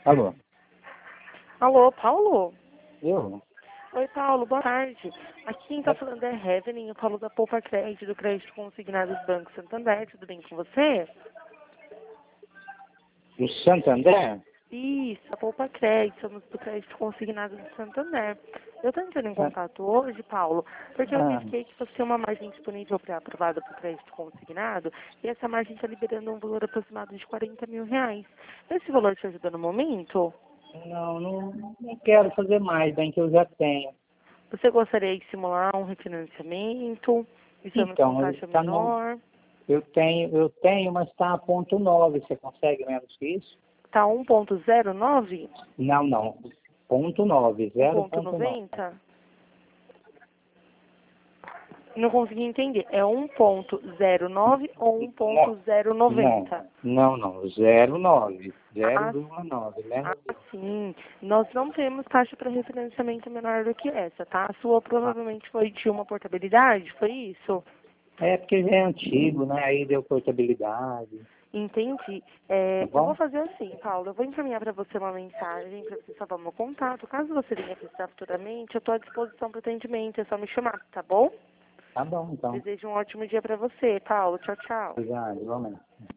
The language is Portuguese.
Alô? Alô, Paulo? Eu? Oi, Paulo, boa tarde. Aqui quem tá falando é Heaven, eu falo da Poupa Crédito, do Crédito Consignado do Banco Santander. Tudo bem com você? Do Santander? Isso, a Poupa Crédito, somos do Crédito Consignado do Santander. Eu tô entrando em Ah, contato hoje, Paulo, porque eu ah, verifiquei que você tem uma margem disponível para aprovada para o crédito consignado e essa margem está liberando um valor aproximado de R$ 40.000. Esse valor te ajuda no momento? não quero fazer mais, bem que eu já tenho. Você gostaria de simular um refinanciamento? Estamos com Então, taxa menor. eu tenho, mas está a ponto 9. Você consegue menos que isso? Tá 1,09? Não. Ponto 9, 0,9. 1,90? Não consegui entender. É 1,09 ou Não, 1,090? não, 0,9. Ah, 0,9, ah, menos isso. sim. Nós não temos taxa para refinanciamento menor do que essa, tá? A sua provavelmente foi de uma portabilidade, foi isso? É porque já é antigo, né? Aí deu portabilidade, Entendi. tá Eu vou bom? fazer assim, Paulo. Eu vou encaminhar para você uma mensagem para você salvar meu contato. Caso você venha precisar futuramente, eu estou à disposição para atendimento. É só me chamar, tá bom? Tá bom, então. Desejo um ótimo dia para você, Paulo. Tchau, tchau. Obrigado, igualmente.